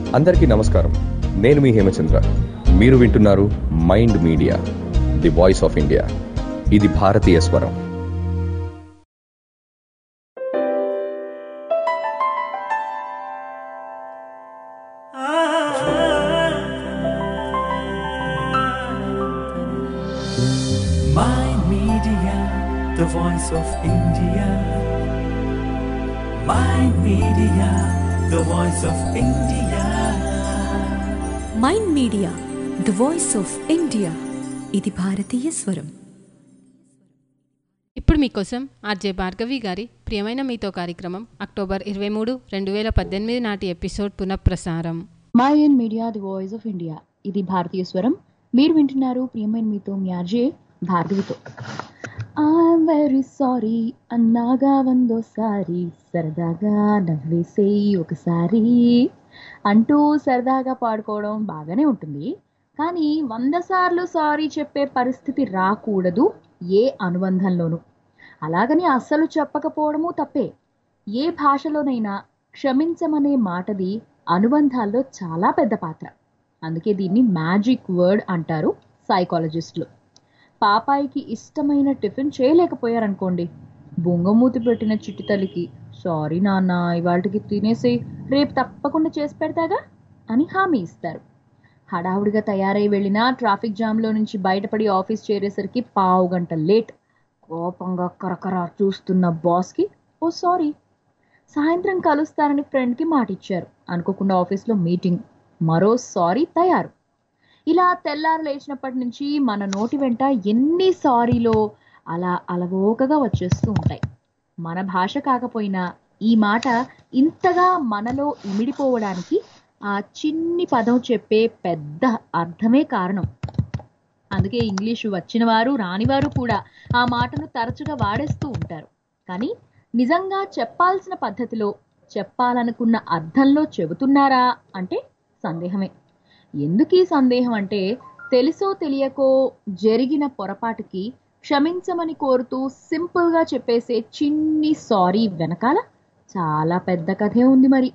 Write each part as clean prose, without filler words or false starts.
అందరికీ నమస్కారం. నేను మీ హేమచంద్ర. మీరు వింటున్నారు mind media, the voice of India. ఇది భారతీయ స్వరం. Mind Media, the voice of India. Mind Media, the voice of India. Mind media the voice of India. ఇది భారతీయ స్వరం. ఇప్పుడు మీకోసం ఆర్జే భార్గవి గారి ప్రియమైన మీతో కార్యక్రమం అక్టోబర్ 23, 2018 నాటి ఎపిసోడ్ పునఃప్రసారం. Mind media the voice of India. ఇది భారతీయ స్వరం. మీరు వింటున్నారు ప్రియమైన మీతో మీ ఆర్జే భార్గవితో. ఐఎమ్ వెరీ సారీ అన్నాగా వందోసారి, సరదాగా నవ్వేసేయి ఒకసారి అంటూ సరదాగా పాడుకోవడం బాగానే ఉంటుంది. కానీ 100 సార్లు సారీ చెప్పే పరిస్థితి రాకూడదు ఏ అనుబంధంలోనూ. అలాగని అస్సలు చెప్పకపోవడము తప్పే. ఏ భాషలోనైనా క్షమించమనే మాటది అనుబంధాల్లో చాలా పెద్ద పాత్ర. అందుకే దీన్ని మ్యాజిక్ వర్డ్ అంటారు సైకాలజిస్టులు. పాపాయికి ఇష్టమైన టిఫిన్ చేయలేకపోయారనుకోండి, బొంగమూతి పెట్టిన చిట్టి తల్లికి సారీ నాన్న, ఇవాళకి తినేసి రేపు తప్పకుండా చేసి పెడతాగా అని హామీ ఇస్తారు. హడావుడిగా తయారై వెళ్ళినా ట్రాఫిక్ జామ్లో నుంచి బయటపడి ఆఫీస్ చేరేసరికి 1/2 గంట లేట్. కోపంగా కరకరా చూస్తున్న బాస్కి ఓ సారీ. సాయంత్రం కలుస్తారని ఫ్రెండ్కి మాట ఇచ్చారు, అనుకోకుండా ఆఫీస్లో మీటింగ్, మరో సారీ తయారు. ఇలా తెల్లారు లేచినప్పటి నుంచి మన నోటి వెంట ఎన్ని సారీలో అలా అలవోకగా వచ్చేస్తూ ఉంటాయి. మన భాష కాకపోయినా ఈ మాట ఇంతగా మనలో ఇమిడిపోవడానికి ఆ చిన్ని పదం చెప్పే పెద్ద అర్థమే కారణం. అందుకే ఇంగ్లీషు వచ్చిన వారు రానివారు కూడా ఆ మాటను తరచుగా వాడేస్తూ ఉంటారు. కానీ నిజంగా చెప్పాల్సిన పద్ధతిలో, చెప్పాలనుకున్న అర్థంలో చెబుతున్నారా అంటే సందేహమే. ఎందుకీ సందేహం అంటే, తెలుసో తెలియకో జరిగిన పొరపాటుకి క్షమించమని కోరుతూ సింపుల్గా చెప్పేసే చిన్ని సారీ వెనకాల చాలా పెద్ద కథే ఉంది. మరి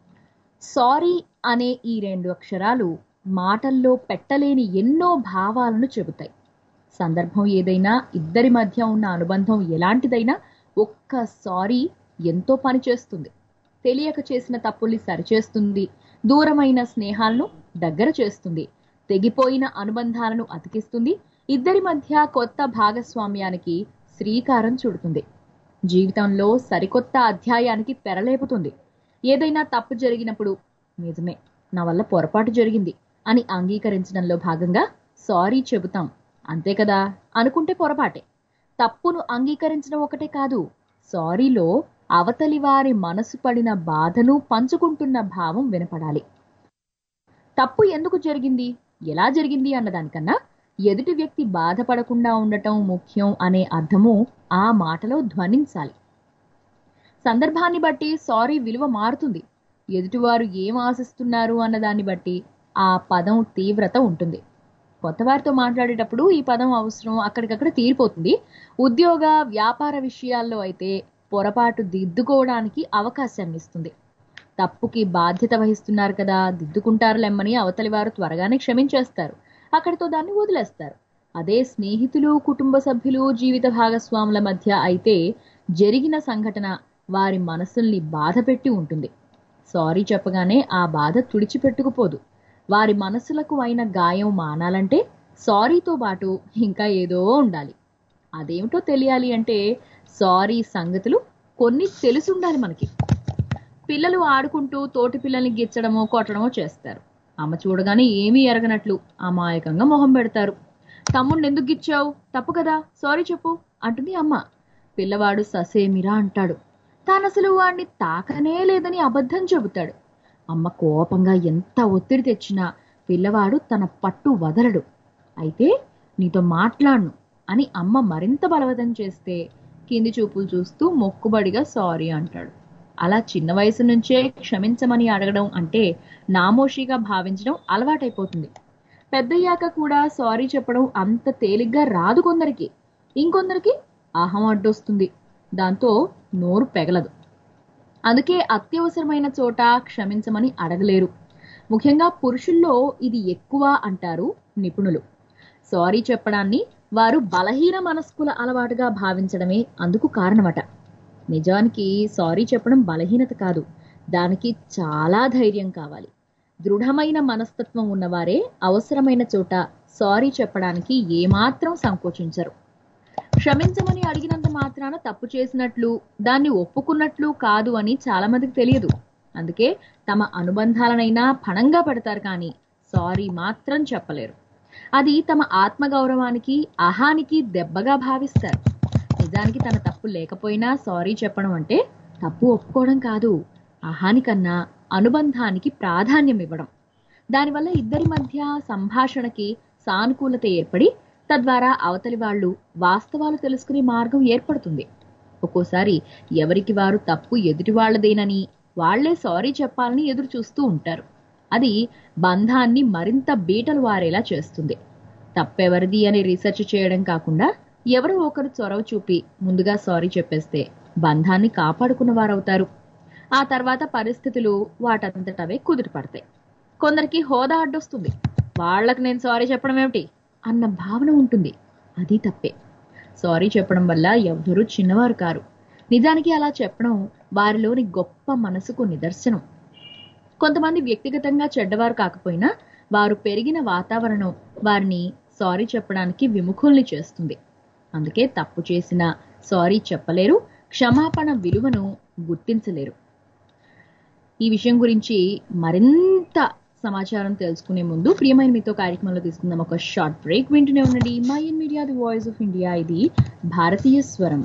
సారీ అనే ఈ 2 అక్షరాలు మాటల్లో పెట్టలేని ఎన్నో భావాలను చెబుతాయి. సందర్భం ఏదైనా, ఇద్దరి మధ్య ఉన్న అనుబంధం ఎలాంటిదైనా ఒక్క సారీ ఎంతో పని చేస్తుంది. తెలియక చేసిన తప్పుల్ని సరిచేస్తుంది, దూరమైన స్నేహాలను దగ్గర చేస్తుంది, తెగిపోయిన అనుబంధాలను అతికిస్తుంది, ఇద్దరి మధ్య కొత్త భాగస్వామ్యానికి శ్రీకారం చుడుతుంది, జీవితంలో సరికొత్త అధ్యాయానికి తెరలేపుతుంది. ఏదైనా తప్పు జరిగినప్పుడు నిజమే, నా వల్ల పొరపాటు జరిగింది అని అంగీకరించడంలో భాగంగా సారీ చెబుతాం. అంతే కదా అనుకుంటే పొరపాటే. తప్పును అంగీకరించడం ఒకటే కాదు, సారీలో అవతలి వారి మనసు పడిన బాధను పంచుకుంటున్న భావం వినపడాలి. తప్పు ఎందుకు జరిగింది, ఎలా జరిగింది అన్నదానికన్నా ఎదుటి వ్యక్తి బాధపడకుండా ఉండటం ముఖ్యం అనే అర్థము ఆ మాటలో ధ్వనించాలి. సందర్భాన్ని బట్టి సారీ విలువ మారుతుంది. ఎదుటివారు ఏం ఆశిస్తున్నారు అన్నదాన్ని బట్టి ఆ పదం తీవ్రత ఉంటుంది. కొత్తవారితో మాట్లాడేటప్పుడు ఈ పదం అవసరం అక్కడికక్కడ తీరిపోతుంది. ఉద్యోగ వ్యాపార విషయాల్లో అయితే పొరపాటు దిద్దుకోవడానికి అవకాశాన్ని ఇస్తుంది. తప్పుకి బాధ్యత వహిస్తున్నారు కదా, దిద్దుకుంటారులెమ్మని అవతలి వారు త్వరగానే క్షమించేస్తారు, అక్కడితో దాన్ని వదిలేస్తారు. అదే స్నేహితులు, కుటుంబ సభ్యులు, జీవిత భాగస్వాముల మధ్య అయితే జరిగిన సంఘటన వారి మనసుల్ని బాధ పెట్టి ఉంటుంది. సారీ చెప్పగానే ఆ బాధ తుడిచిపెట్టుకుపోదు. వారి మనసులకు అయిన గాయం మానాలంటే సారీతో పాటు ఇంకా ఏదో ఉండాలి. అదేమిటో తెలియాలి అంటే సారీ సంగతులు కొన్ని తెలుసుండాలి మనకి. పిల్లలు ఆడుకుంటూ తోటి పిల్లల్ని గిచ్చడమో కొట్టడమో చేస్తారు. అమ్మ చూడగానే ఏమీ ఎరగనట్లు అమాయకంగా మొహం పెడతారు. తమ్ముడిని ఎందుకు గిచ్చావు, తప్పు కదా, సారీ చెప్పు అంటుంది అమ్మ. పిల్లవాడు ససేమిరా అంటాడు. తానసలు వాడిని తాకనే లేదని అబద్ధం చెబుతాడు. అమ్మ కోపంగా ఎంత ఒత్తిడి తెచ్చినా పిల్లవాడు తన పట్టు వదలడు. అయితే నీతో మాట్లాడను అని అమ్మ మరింత బలవంతం చేస్తే కింది చూపులు చూస్తూ మొక్కుబడిగా సారీ అంటాడు. అలా చిన్న వయసు నుంచే క్షమించమని అడగడం అంటే నామోషిగా భావించడం అలవాటైపోతుంది. పెద్దయ్యాక కూడా సారీ చెప్పడం అంత తేలిగ్గా రాదు కొందరికి. ఇంకొందరికి అహం అడ్డొస్తుంది, దాంతో నోరు పెగలదు. అందుకే అత్యవసరమైన చోట క్షమించమని అడగలేరు. ముఖ్యంగా పురుషుల్లో ఇది ఎక్కువ అంటారు నిపుణులు. సారీ చెప్పడాన్ని వారు బలహీన మనస్కుల అలవాటుగా భావించడమే అందుకు కారణమట. నిజానికి సారీ చెప్పడం బలహీనత కాదు, దానికి చాలా ధైర్యం కావాలి. దృఢమైన మనస్తత్వం ఉన్నవారే అవసరమైన చోట సారీ చెప్పడానికి ఏమాత్రం సంకోచించరు. క్షమించమని అడిగినంత మాత్రాన తప్పు చేసినట్లు, దాన్ని ఒప్పుకున్నట్లు కాదు అని చాలా మందికి తెలియదు. అందుకే తమ అనుబంధాలనైనా పణంగా పెడతారు, కానీ సారీ మాత్రం చెప్పలేరు. అది తమ ఆత్మగౌరవానికి, అహానికి దెబ్బగా భావిస్తారు. నిజానికి తన తప్పు లేకపోయినా సారీ చెప్పడం అంటే తప్పు ఒప్పుకోవడం కాదు, అహానికన్నా అనుబంధానికి ప్రాధాన్యం ఇవ్వడం. దానివల్ల ఇద్దరి మధ్య సంభాషణకి సానుకూలత ఏర్పడి తద్వారా అవతలి వాళ్ళు వాస్తవాలు తెలుసుకునే మార్గం ఏర్పడుతుంది. ఒక్కోసారి ఎవరికి వారు తప్పు ఎదుటి వాళ్లదేనని వాళ్లే సారీ చెప్పాలని ఎదురు చూస్తూ ఉంటారు. అది బంధాన్ని మరింత బీటలు వారేలా చేస్తుంది. తప్పెవరిది అని రీసెర్చ్ చేయడం కాకుండా ఎవరో ఒకరు చొరవ చూపి ముందుగా సారీ చెప్పేస్తే బంధాన్ని కాపాడుకున్న వారవుతారు. ఆ తర్వాత పరిస్థితులు వాటంతటవే కుదిరిపడతాయి. కొందరికి హోదా అడ్డొస్తుంది, వాళ్లకు నేను సారీ చెప్పడం ఏమిటి అన్న భావన ఉంటుంది. అది తప్పే. సారీ చెప్పడం వల్ల ఎవరూ చిన్నవారు కారు. నిజానికి అలా చెప్పడం వారిలోని గొప్ప మనసుకు నిదర్శనం. కొంతమంది వ్యక్తిగతంగా చెడ్డవారు కాకపోయినా వారు పెరిగిన వాతావరణం వారిని సారీ చెప్పడానికి విముఖుల్ని చేస్తుంది. అందుకే తప్పు చేసినా సారీ చెప్పలేరు, క్షమాపణ విలువను గుర్తించలేరు. ఈ విషయం గురించి మరింత సమాచారం తెలుసుకునే ముందు ప్రియమైన మీతో కార్యక్రమంలో తీసుకుందాం ఒక షార్ట్ బ్రేక్. వింటూనే ఉండండి mind media, the voice of India. ఇది భారతీయ స్వరం.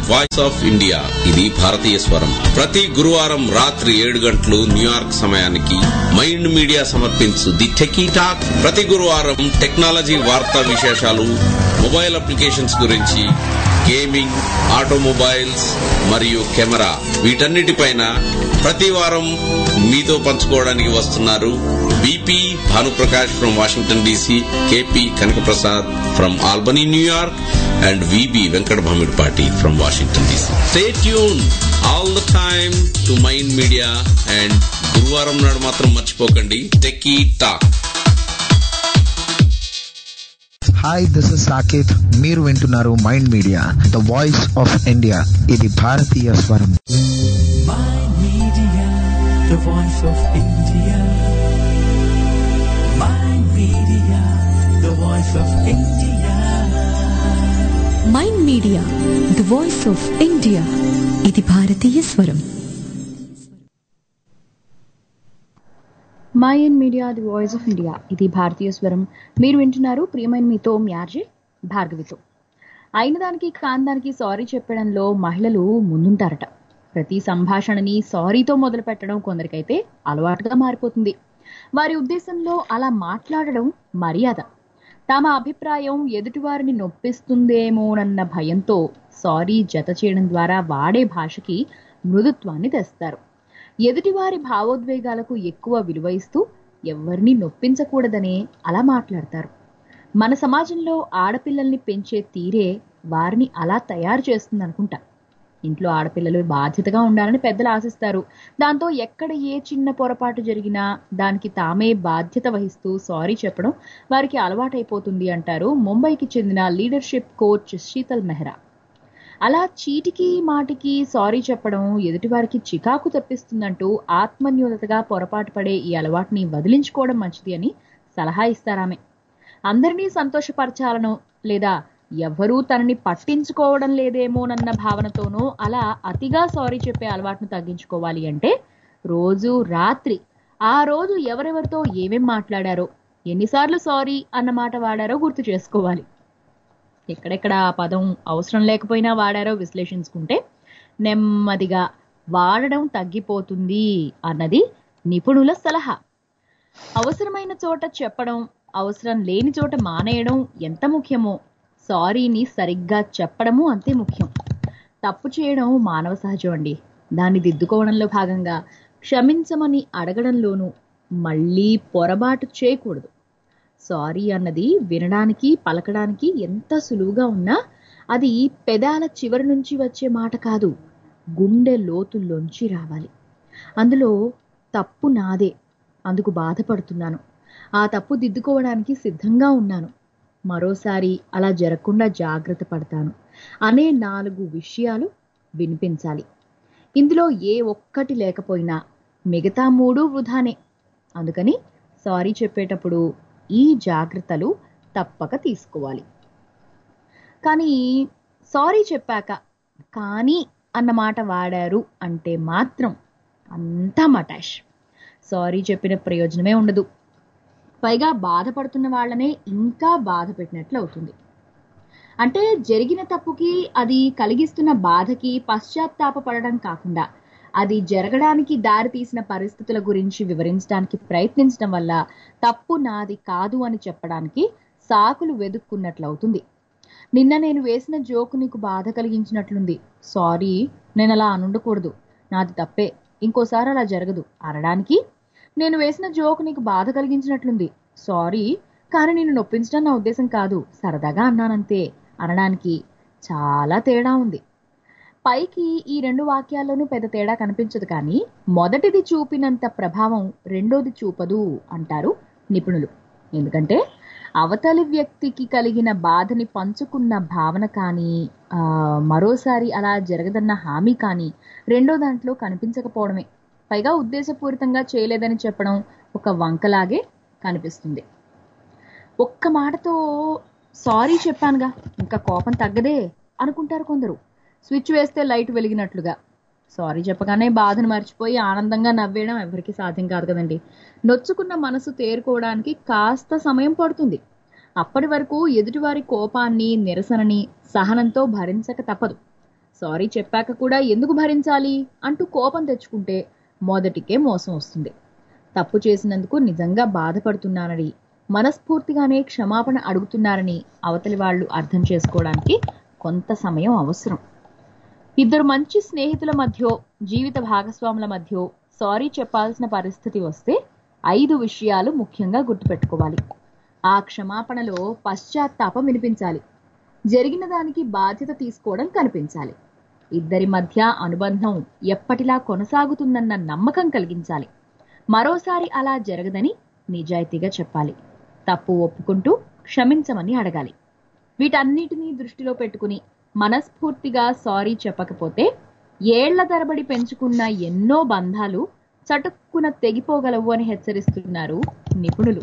Voice of India. ఇది భారతీయ స్వరం. ప్రతి గురువారం రాత్రి 7 గంటలు న్యూయార్క్ సమయానికి మైండ్ మీడియా సమర్పించు ది టెకీ టాక్. ప్రతి గురువారం టెక్నాలజీ వార్తా విశేషాలు, మొబైల్ అప్లికేషన్స్ గురించి, గేమింగ్, ఆటోమొబైల్స్ మరియు కెమెరా, వీటన్నిటిపైన ప్రతి వారం మీతో పంచుకోవడానికి వస్తున్నారు BP Bhanuprakash from Washington DC, KP Kanakaprasad from Albany New York, and VB Venkat Bhamidpati from Washington DC. Stay tuned all the time to Mind Media, and గురువారం నాడు మాత్రం మర్చిపోకండి Techie Talk. Hi, this is Saketh. మీరు వింటున్నారు mind Media, the voice of India. ఇది భారతీయ స్వరం. Mind Media, the voice of India. Mind Media, the voice of India. Mind media the voice of India. ఇది భారతీయ స్వరం. Mind media the voice of India, ఇది భారతీయ స్వరం. మీరు వింటున్నారు ప్రియమైన మీతో మ్యార్జే భార్గవితో. అయిన దానికి కాందానికి సారీ చెప్పడంలో మహిళలు ముందుంటారట. ప్రతి సంభాషణని సారీతో మొదలు పెట్టడం కొందరికైతే అలవాటుగా మారిపోతుంది. వారి ఉద్దేశంలో అలా మాట్లాడడం మర్యాద. తమ అభిప్రాయం ఎదుటివారిని నొప్పిస్తుందేమోనన్న భయంతో సారీ జత చేయడం ద్వారా వాడే భాషకి మృదుత్వాన్ని తెస్తారు. ఎదుటివారి భావోద్వేగాలకు ఎక్కువ విలువ ఇస్తూ ఎవరిని నొప్పించకూడదనే అలా మాట్లాడతారు. మన సమాజంలో ఆడపిల్లల్ని పెంచే తీరే వారిని అలా తయారు చేస్తుందనుకుంటా. ఇంట్లో ఆడపిల్లలు బాధ్యతగా ఉండాలని పెద్దలు ఆశిస్తారు. దాంతో ఎక్కడ ఏ చిన్న పొరపాటు జరిగినా దానికి తామే బాధ్యత వహిస్తూ సారీ చెప్పడం వారికి అలవాటైపోతుంది అంటారు ముంబైకి చెందిన లీడర్షిప్ కోచ్ శీతల్ మెహ్రా. అలా చీటికి మాటికి సారీ చెప్పడం ఎదుటివారికి చికాకు తెప్పిస్తుందంటూ ఆత్మన్యూనతగా పొరపాటు పడే ఈ అలవాటుని వదిలించుకోవడం మంచిది అని సలహా ఇస్తారామె. అందరినీ సంతోషపరచాలనో లేదా ఎవ్వరూ తనని పట్టించుకోవడం లేదేమోనన్న భావనతోనో అలా అతిగా సారీ చెప్పే అలవాటును తగ్గించుకోవాలి అంటే రోజు రాత్రి ఆ రోజు ఎవరెవరితో ఏమేం మాట్లాడారో, ఎన్నిసార్లు సారీ అన్న మాట వాడారో గుర్తు చేసుకోవాలి. ఎక్కడెక్కడ ఆ పదం అవసరం లేకపోయినా వాడారో విశ్లేషించుకుంటే నెమ్మదిగా వాడడం తగ్గిపోతుంది అన్నది నిపుణుల సలహా. అవసరమైన చోట చెప్పడం, అవసరం లేని చోట మానేయడం ఎంత ముఖ్యమో సారీని సరిగ్గా చెప్పడము అంతే ముఖ్యం. తప్పు చేయడం మానవ సహజం అండి. దాన్ని దిద్దుకోవడంలో భాగంగా క్షమించమని అడగడంలోనూ మళ్ళీ పొరపాటు చేయకూడదు. సారీ అన్నది వినడానికి పలకడానికి ఎంత సులువుగా ఉన్నా అది పెదాల చివరి నుంచి వచ్చే మాట కాదు, గుండె లోతుల్లోంచి రావాలి. అందులో తప్పు నాదే, అందుకు బాధపడుతున్నాను, ఆ తప్పు దిద్దుకోవడానికి సిద్ధంగా ఉన్నాను, మరోసారి అలా జరగకుండా జాగ్రత్త పడతాను అనే 4 విషయాలు వినిపించాలి. ఇందులో ఏ ఒక్కటి లేకపోయినా మిగతా 3 వృధానే. అందుకని సారీ చెప్పేటప్పుడు ఈ జాగ్రత్తలు తప్పక తీసుకోవాలి. కానీ సారీ చెప్పాక కానీ అన్నమాట వాడారు అంటే మాత్రం అంతా మటాష్. సారీ చెప్పిన ప్రయోజనమే ఉండదు. పైగా బాధపడుతున్న వాళ్ళనే ఇంకా బాధ పెట్టినట్లు అవుతుంది. అంటే జరిగిన తప్పుకి అది కలిగిస్తున్న బాధకి పశ్చాత్తాపపడడం కాకుండా అది జరగడానికి దారి తీసిన పరిస్థితుల గురించి వివరించడానికి ప్రయత్నించడం వల్ల తప్పు నాది కాదు అని చెప్పడానికి సాకులు వెదుక్కున్నట్లవుతుంది. నిన్న నేను వేసిన జోకు నీకు బాధ కలిగించినట్లుంది, సారీ, నేను అలా అనుండకూడదు, నాది తప్పే, ఇంకోసారి అలా జరగదు అనడానికి నేను వేసిన జోకు నీకు బాధ కలిగించినట్లుంది, సారీ, కానీ నేను నొప్పించడం నా ఉద్దేశం కాదు, సరదాగా అన్నానంతే అనడానికి చాలా తేడా ఉంది. పైకి ఈ 2 వాక్యాల్లోనూ పెద్ద తేడా కనిపించదు, కానీ మొదటిది చూపినంత ప్రభావం రెండోది చూపదు అంటారు నిపుణులు. ఎందుకంటే అవతలి వ్యక్తికి కలిగిన బాధని పంచుకున్న భావన కానీ మరోసారి అలా జరగదన్న హామీ కానీ రెండో దాంట్లో కనిపించకపోవడమే. పైగా ఉద్దేశపూరితంగా చేయలేదని చెప్పడం ఒక వంకలాగే కనిపిస్తుంది. ఒక్క మాటతో సారీ చెప్పానుగా ఇంకా కోపం తగ్గదే అనుకుంటారు కొందరు. స్విచ్ వేస్తే లైట్ వెలిగినట్లుగా సారీ చెప్పగానే బాధను మర్చిపోయి ఆనందంగా నవ్వేయడం ఎవరికి సాధ్యం కాదు కదండి. నొచ్చుకున్న మనసు తేరుకోవడానికి కాస్త సమయం పడుతుంది. అప్పటి వరకు ఎదుటివారి కోపాన్ని, నిరసనని సహనంతో భరించక తప్పదు. సారీ చెప్పాక కూడా ఎందుకు భరించాలి అంటూ కోపం తెచ్చుకుంటే మొదటికే మోసం వస్తుంది. తప్పు చేసినందుకు నిజంగా బాధపడుతున్నానని, మనస్ఫూర్తిగానే క్షమాపణ అడుగుతున్నారని అవతలి వాళ్ళు అర్థం చేసుకోవడానికి కొంత సమయం అవసరం. ఇద్దరు మంచి స్నేహితుల మధ్య, జీవిత భాగస్వాముల మధ్య సారీ చెప్పాల్సిన పరిస్థితి వస్తే 5 విషయాలు ముఖ్యంగా గుర్తుపెట్టుకోవాలి. ఆ క్షమాపణలో పశ్చాత్తాపం వినిపించాలి. జరిగిన దానికి బాధ్యత తీసుకోవడం కనిపించాలి. ఇద్దరి మధ్య అనుబంధం ఎప్పటిలా కొనసాగుతుందన్న నమ్మకం కలిగించాలి. మరోసారి అలా జరగదని నిజాయితీగా చెప్పాలి. తప్పు ఒప్పుకుంటూ క్షమించమని అడగాలి. వీటన్నిటినీ దృష్టిలో పెట్టుకుని మనస్ఫూర్తిగా సారీ చెప్పకపోతే ఏళ్ల తరబడి పెంచుకున్న ఎన్నో బంధాలు చటుక్కున తెగిపోగలవు అని హెచ్చరిస్తున్నారు నిపుణులు.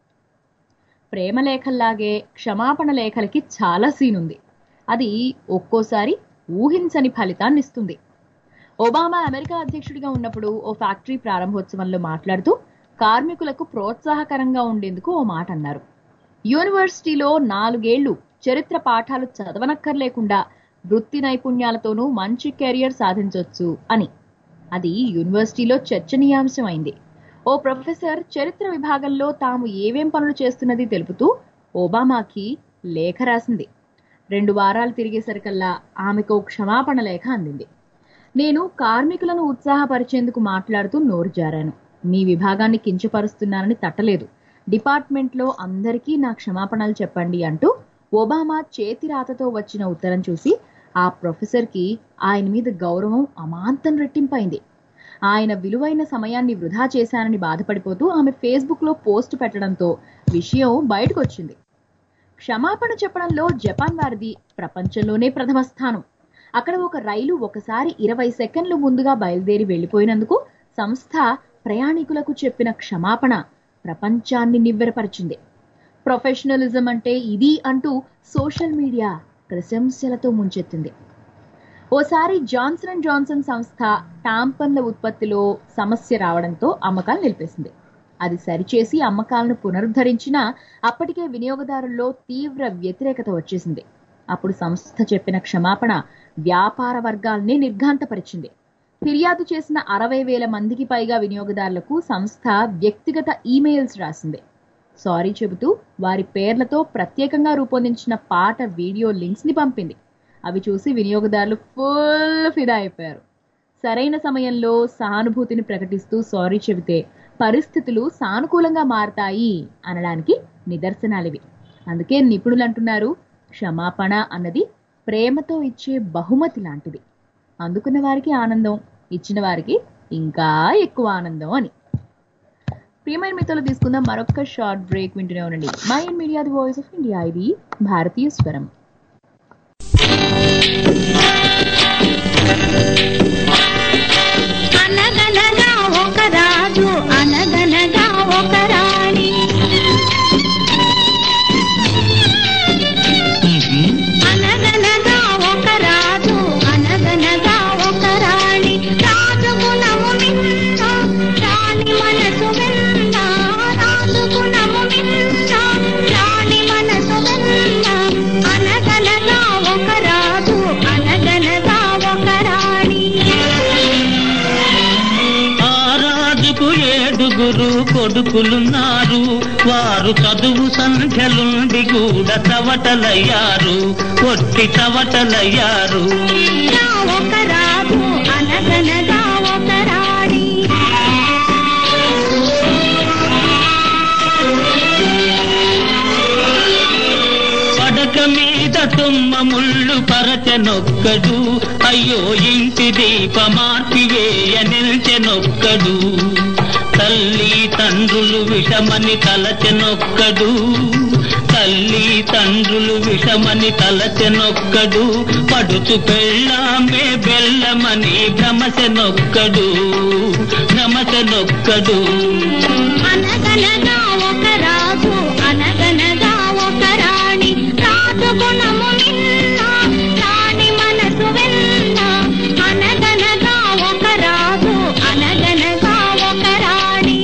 ప్రేమ లేఖల్లాగే క్షమాపణ లేఖలకి చాలా సీనుంది. అది ఒక్కోసారి ఊహించని ఫలితాన్నిస్తుంది. ఒబామా అమెరికా అధ్యక్షుడిగా ఉన్నప్పుడు ఓ ఫ్యాక్టరీ ప్రారంభోత్సవంలో మాట్లాడుతూ కార్మికులకు ప్రోత్సాహకరంగా ఉండేందుకు ఓ మాట అన్నారు. యూనివర్సిటీలో 4 ఏళ్లు చరిత్ర పాఠాలు చదవనక్కర్లేకుండా వృత్తి నైపుణ్యాలతోనూ మంచి కెరియర్ సాధించొచ్చు అని. అది యూనివర్సిటీలో చర్చనీయాంశమైంది. ఓ ప్రొఫెసర్ చరిత్ర విభాగంలో తాము ఏవేం పనులు చేస్తున్నది తెలుపుతూ ఒబామాకి లేఖ రాసింది. 2 వారాలు తిరిగేసరికల్లా ఆమెకు క్షమాపణ లేఖ అందింది. నేను కార్మికులను ఉత్సాహపరిచేందుకు మాట్లాడుతూ నోరు జారాను. మీ విభాగాన్ని కించపరుస్తున్నానని తట్టలేదు. డిపార్ట్మెంట్లో అందరికీ నా క్షమాపణలు చెప్పండి అంటూ ఒబామా చేతి రాతతో వచ్చిన ఉత్తరం చూసి ఆ ప్రొఫెసర్కి ఆయన మీద గౌరవం అమాంతం రెట్టింపైంది. ఆయన విలువైన సమయాన్ని వృధా చేశానని బాధపడిపోతూ ఆమె ఫేస్బుక్లో పోస్ట్ పెట్టడంతో విషయం బయటకొచ్చింది. క్షమాపణ చెప్పడంలో జపాన్ వారిది ప్రపంచంలోనే ప్రథమ స్థానం. అక్కడ ఒక రైలు ఒకసారి 20 సెకండ్లు ముందుగా బయలుదేరి వెళ్లిపోయినందుకు సంస్థ ప్రయాణికులకు చెప్పిన క్షమాపణ ప్రపంచాన్ని నివ్వెరపరిచింది. ప్రొఫెషనలిజం అంటే ఇది అంటూ సోషల్ మీడియా ప్రశంసలతో ముంచెత్తింది. ఓసారి జాన్సన్ అండ్ జాన్సన్ సంస్థ టాంపన్ల ఉత్పత్తిలో సమస్య రావడంతో అమ్మకాలు నిలిపేసింది. అది సరిచేసి అమ్మకాలను పునరుద్ధరించినా అప్పటికే వినియోగదారుల్లో తీవ్ర వ్యతిరేకత వచ్చేసింది. అప్పుడు సంస్థ చెప్పిన క్షమాపణ వ్యాపార వర్గాల్ని నిర్ఘాంతపరిచింది. ఫిర్యాదు చేసిన 60,000 మందికి పైగా వినియోగదారులకు సంస్థ వ్యక్తిగత ఈమెయిల్స్ రాసింది. సారీ చెబుతూ వారి పేర్లతో ప్రత్యేకంగా రూపొందించిన పాట, వీడియో లింక్స్ ని పంపింది. అవి చూసి వినియోగదారులు ఫుల్ ఫిదా అయిపోయారు. సరైన సమయంలో సహానుభూతిని ప్రకటిస్తూ సారీ చెబితే పరిస్థితులు సానుకూలంగా మారతాయి అనడానికి నిదర్శనాలివి. అందుకే నిపుణులు అంటున్నారు, క్షమాపణ అన్నది ప్రేమతో ఇచ్చే బహుమతి లాంటిది. అందుకున్న వారికి ఆనందం, ఇచ్చిన వారికి ఇంకా ఎక్కువ ఆనందం అని. ప్రియమైన మీతో తీసుకుందాం మరొక షార్ట్ బ్రేక్. వింటూనే ఉండండి mind media, the voice of India. ఇది భారతీయ స్వరం. అనగనగా ఒక రాజు, అనగనగా ఒక రాణి. అనగనగా ఒక రాజు, అనగనగా ఒక రాణి. రాజు గుణము మిన్న, రాణి మనసు వెన్న. రాజు గుణము మిన్న, రాణి మనసు వెన్న. అనగనగా ఒక రాజు, అనగనగా ఒక రాణి. ఆ రాజుకు 7 కొడుకులున్నారు. వారు చదువు సంఖ్యలుండి కూడా చవటలయ్యారు, ఒట్టి చవటలయ్యారు. ఒక రాజు, అనగనగా ఒక రాణి. పడక మీద తుమ్మ ముళ్ళు పరచనొక్కడు, అయ్యో ఇంటి దీపమార్పివేయ నిల్చెనొక్కడు. తల్లి తండ్రులు విషమని తలచెనొక్కడు, తల్లి తండ్రులు విషమని తలచెనొక్కడు. పడుచు పెళ్ళామే బెల్లమని భ్రమసెనొక్కడు, భ్రమసెనొక్కడు. అనగనగా ఒక రాజు, అనగనగా ఒక రాణి. రాజు గుణము మిన్న, రాణి మనసు వెన్న. అనగనగా ఒక రాజు, అనగనగా ఒక రాణి.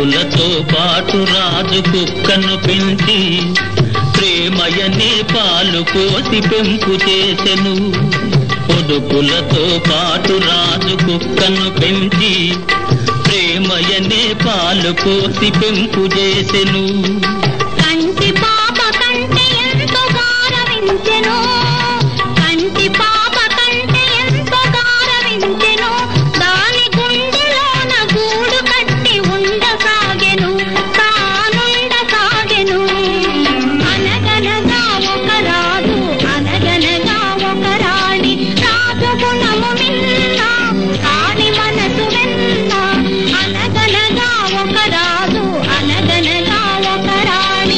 కొడుకులతో పాటు రాజు కుక్కను పెంచి ప్రేమయనే పాలు పోసి పెంపు చేసెను. కొడుకులతో పాటు రాజు కుక్కను పెంచి ప్రేమయనే పాలు పోసి పెంపు చేసెను. కంటి పాప కంటే ఎంతో గారవించెను, కంటి పాప కంటే ఎంతో గారవించెను. దాని గుండెలోన గూడు కట్టి ఉండసాగెను, తానుండసాగెను. అనగనగా ఒక రాజు, అనగనగా ఒక రాణి. రాజు గుణము మిన్న, రాణి మనసు వెన్న. అనగనగా ఒక రాజు, అనగనగా ఒక రాణి.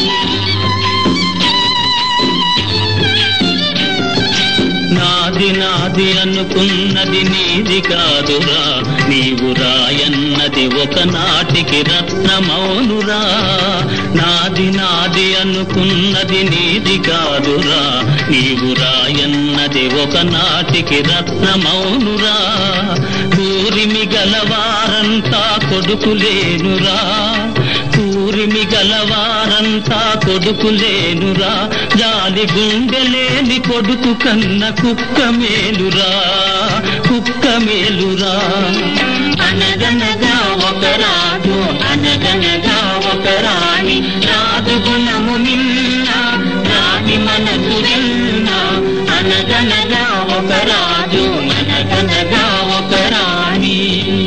నాది నాది అనుకున్నది నీది కాదురా, నీవు రాయన్నది ఒకనాటికి రత్నమౌనురా. నాది నాది అనుకున్నది నీది కాదురా, నీవు రాయన్నది ఒకనాటికి రత్నమౌనురా. ఊరిమి గలవారంతా కొడుకులేనురా, ఊరిమి గలవారంతా కొడుకులేనురా. జాలి గుండెలేని కొడుకు కన్న కుక్క మేలురా, కుక్క మేలురా. అనగనగా ఒక రాజు, అనగనగా ఒక రాణి. రాజు గుణము మిన్న, రాణి మనసు వెన్న. అనగనగా ఒక రాజు, అనగనగా ఒక రాణి.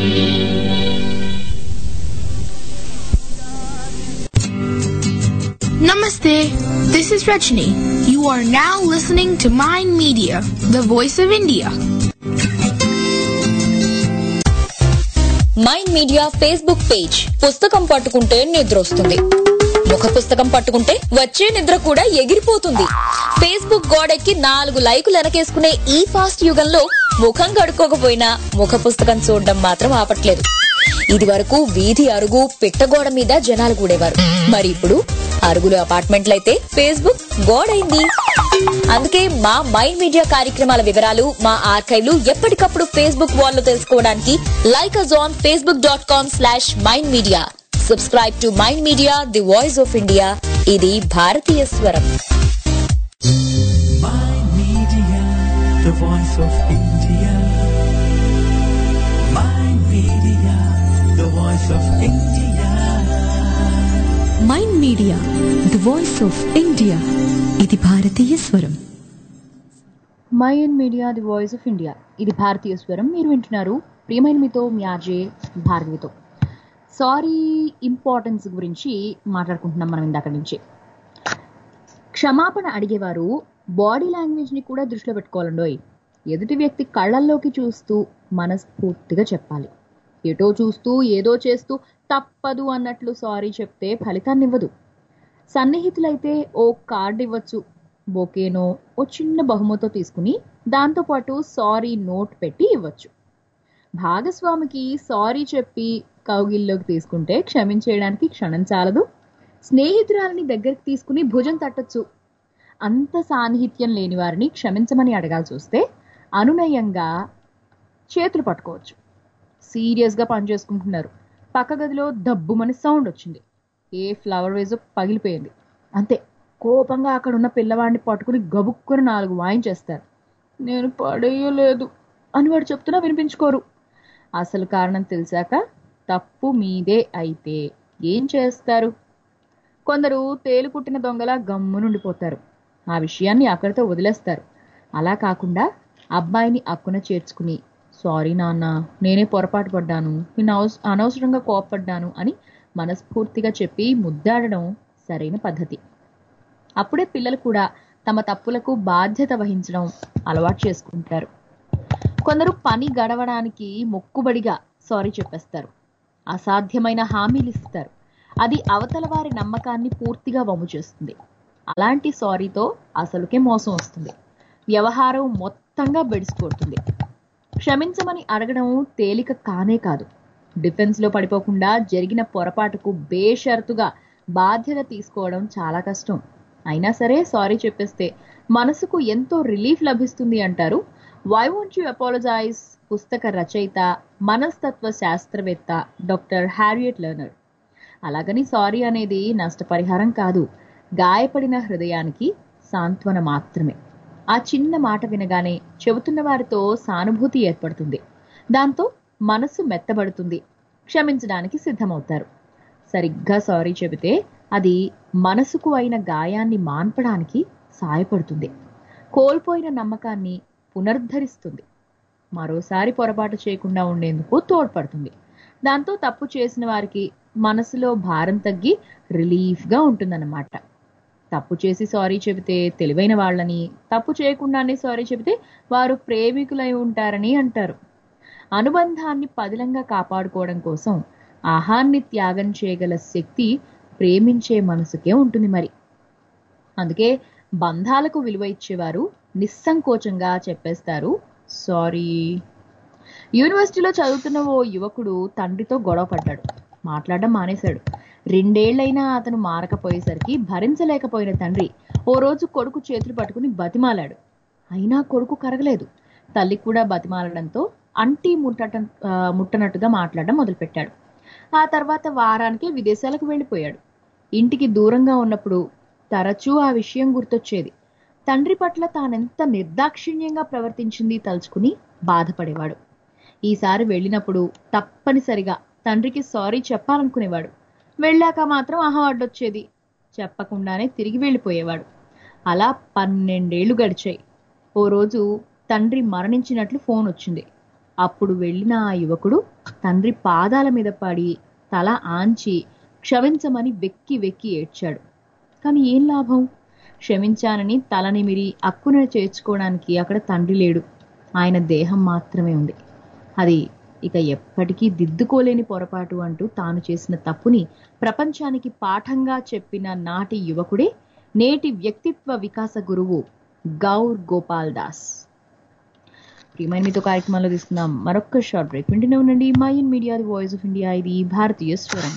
Namaste, this is Rajni. You are now listening to Mind Media, the voice of India. Mind Media Facebook page. పుస్తకం పట్టుకుంటే నిద్ర వస్తుంది, ముఖ పుస్తకం పట్టుకుంటే వచ్చే నిద్ర కూడా ఎగిరిపోతుంది. ఫేస్బుక్ గోడెక్కి 4 లైకులు వెనకేసుకునే ఈ ఫాస్ట్ యుగంలో ముఖం కడుక్కోకపోయినా ముఖ పుస్తకం చూడడం మాత్రం ఆపట్లేదు. ఇది వరకు వీధి అరుగు పిట్టగోడ మీద జనాలు కూడేవారు, మరి ఇప్పుడు అరుగులు అపార్ట్మెంట్లయితే ఫేస్బుక్ గోడైంది. అందుకే మా మైండ్ మీడియా కార్యక్రమాల వివరాలు, మా ఆర్కైవ్లు ఎప్పటికప్పుడు ఫేస్బుక్ వాల్ లో తెలుసుకోవడానికి like us on facebook.com/mindmedia. Subscribe to Mind media, the voice of India. ఇది భారతీయ స్వరం. Mind Media, the voice of India. Mind Media, the voice of India. Mind media the voice of India. ఇది భారతీయ స్వరం. Mind media the voice of India, ఇది భారతీయ స్వరం. మీరు వింటున్నారు ప్రియమైన మీతో మీ ఆర్జే భార్గవితో. సారీ ఇంపార్టెన్స్ గురించి మాట్లాడుకుంటున్నాం మనం ఇందాక నుంచి. క్షమాపణ అడిగేవారు బాడీ లాంగ్వేజ్ని కూడా దృష్టిలో పెట్టుకోవాలండోయ్. ఎదుటి వ్యక్తి కళ్ళల్లోకి చూస్తూ మనస్ఫూర్తిగా చెప్పాలి. ఎటో చూస్తూ ఏదో చేస్తూ తప్పదు అన్నట్లు సారీ చెప్తే ఫలితాన్ని ఇవ్వదు. సన్నిహితులైతే ఓ కార్డు ఇవ్వచ్చు, బొకేనో ఓ చిన్న బహుమతో తీసుకుని దాంతోపాటు సారీ నోట్ పెట్టి ఇవ్వచ్చు. భాగస్వామికి సారీ చెప్పి కౌగిల్లోకి తీసుకుంటే క్షమించేయడానికి క్షణం చాలదు. స్నేహితురాలని దగ్గరికి తీసుకుని భుజం తట్టొచ్చు. అంత సాన్నిహిత్యం లేని వారిని క్షమించమని అడగాల్సి వస్తే అనునయంగా చేతులు పట్టుకోవచ్చు. సీరియస్గా పనిచేసుకుంటున్నారు, పక్క గదిలో దబ్బుమని సౌండ్ వచ్చింది, ఏ ఫ్లవర్ వేజో పగిలిపోయింది, అంతే కోపంగా అక్కడ ఉన్న పిల్లవాడిని పట్టుకుని గబుక్కుని 4 వాయించేస్తారు. నేను పడేయలేదు అని వాడు చెప్తున్నా వినిపించుకోరు. అసలు కారణం తెలిసాక తప్పు మీదే అయితే ఏం చేస్తారు? కొందరు తేలుకుట్టిన దొంగలా గమ్మునుండిపోతారు, ఆ విషయాన్ని అక్కడితో వదిలేస్తారు. అలా కాకుండా అబ్బాయిని అక్కున చేర్చుకుని సారీ నాన్న, నేనే పొరపాటు పడ్డాను, నేను అనవసరంగా కోపపడ్డాను అని మనస్ఫూర్తిగా చెప్పి ముద్దాడడం సరైన పద్ధతి. అప్పుడే పిల్లలు కూడా తమ తప్పులకు బాధ్యత వహించడం అలవాటు చేసుకుంటారు. కొందరు పని గడవడానికి మొక్కుబడిగా సారీ చెప్పేస్తారు, అసాధ్యమైన హామీలు ఇస్తారు. అది అవతల వారి నమ్మకాన్ని పూర్తిగా వమ్ము చేస్తుంది. అలాంటి సారీతో అసలుకే మోసం వస్తుంది, వ్యవహారం మొత్తంగా బెడిసిపోతుంది. క్షమించమని అడగడం తేలిక కానే కాదు. డిఫెన్స్లో పడిపోకుండా జరిగిన పొరపాటుకు బేషరతుగా బాధ్యత తీసుకోవడం చాలా కష్టం. అయినా సరే సారీ చెప్పేస్తే మనసుకు ఎంతో రిలీఫ్ లభిస్తుంది అంటారు వై వోంట్ యు అపాలజైజ్ పుస్తక రచయిత, మనస్తత్వ శాస్త్రవేత్త డాక్టర్ హ్యారియట్ లెర్నర్. అలాగని సారీ అనేది నష్టపరిహారం కాదు, గాయపడిన హృదయానికి సాంత్వన మాత్రమే. ఆ చిన్న మాట వినగానే చెబుతున్న వారితో సానుభూతి ఏర్పడుతుంది. దాంతో మనసు మెత్తబడుతుంది, క్షమించడానికి సిద్ధమవుతారు. సరిగ్గా సారీ చెబితే అది మనసుకు అయిన గాయాన్ని మాన్పడానికి సాయపడుతుంది, కోల్పోయిన నమ్మకాన్ని పునరుద్ధరిస్తుంది, మరోసారి పొరపాటు చేయకుండా ఉండేందుకు తోడ్పడుతుంది. దాంతో తప్పు చేసిన వారికి మనసులో భారం తగ్గి రిలీఫ్గా ఉంటుందన్నమాట. తప్పు చేసి సారీ చెబితే తెలివైన వాళ్ళని, తప్పు చేయకుండానే సారీ చెబితే వారు ప్రేమికులై ఉంటారని అంటారు. అనుబంధాన్ని పదిలంగా కాపాడుకోవడం కోసం ఆహాన్ని త్యాగం చేయగల శక్తి ప్రేమించే మనసుకే ఉంటుంది మరి. అందుకే బంధాలకు విలువ ఇచ్చేవారు నిస్సంకోచంగా చెప్పేస్తారు సారీ. యూనివర్సిటీలో చదువుతున్న ఓ యువకుడు తండ్రితో గొడవ పడ్డాడు, మాట్లాడడం మానేశాడు. 2 ఏళ్లైనా అతను మారకపోయేసరికి భరించలేకపోయిన తండ్రి ఓ రోజు కొడుకు చేతులు పట్టుకుని బతిమాలాడు. అయినా కొడుకు కరగలేదు. తల్లి కూడా బతిమాలడంతో అంటీ ముట్టనట్టుగా మాట్లాడడం మొదలుపెట్టాడు. ఆ తర్వాత వారానికి విదేశాలకు వెళ్ళిపోయాడు. ఇంటికి దూరంగా ఉన్నప్పుడు తరచూ ఆ విషయం గుర్తొచ్చేది. తండ్రి పట్ల తానెంత నిర్దాక్షిణ్యంగా ప్రవర్తించింది తలుచుకుని బాధపడేవాడు. ఈసారి వెళ్ళినప్పుడు తప్పనిసరిగా తండ్రికి సారీ చెప్పాలనుకునేవాడు. వెళ్ళాక మాత్రం అడ్డొచ్చేది, చెప్పకుండానే తిరిగి వెళ్ళిపోయేవాడు. అలా 12 ఏళ్లు గడిచాయి. ఓ రోజు తండ్రి మరణించినట్లు ఫోన్ వచ్చింది. అప్పుడు వెళ్ళిన ఆ యువకుడు తండ్రి పాదాల మీద పడి తల ఆంచి క్షమించమని వెక్కి వెక్కి ఏడ్చాడు. కానీ ఏం లాభం? క్షమించానని తలనిమిరి అక్కున చేర్చుకోవడానికి అక్కడ తండ్రి లేడు, ఆయన దేహం మాత్రమే ఉంది. అది ఇక ఎప్పటికీ దిద్దుకోలేని పొరపాటు అంటూ తాను చేసిన తప్పుని ప్రపంచానికి పాఠంగా చెప్పిన నాటి యువకుడే నేటి వ్యక్తిత్వ వికాస గురువు గౌర్ గోపాల్ దాస్. ప్రియమైన మీతో కార్యక్రమంలో తీసుకుందాం మరొక్క షార్ట్ బ్రేక్. వింటూనే ఉండండి Mind Media, the voice of India. ఇది భారతీయ స్వరం.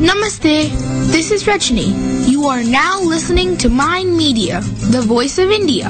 Namaste. This is Rajni. You are now listening to Mind Media, the voice of India.